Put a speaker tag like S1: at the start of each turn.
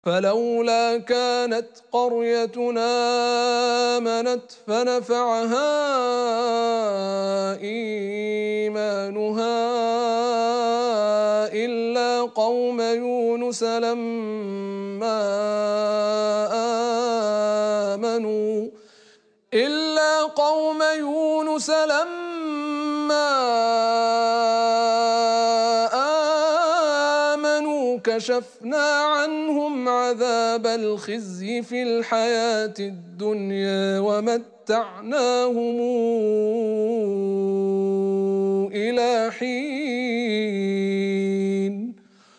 S1: فلولا كانت قريتنا آمنت فنفعها إيمانها إلا قوم يونس لما آمنوا كشفنا عنهم عذاب الخزي في الحياة الدنيا ومتعناهم إلى حين.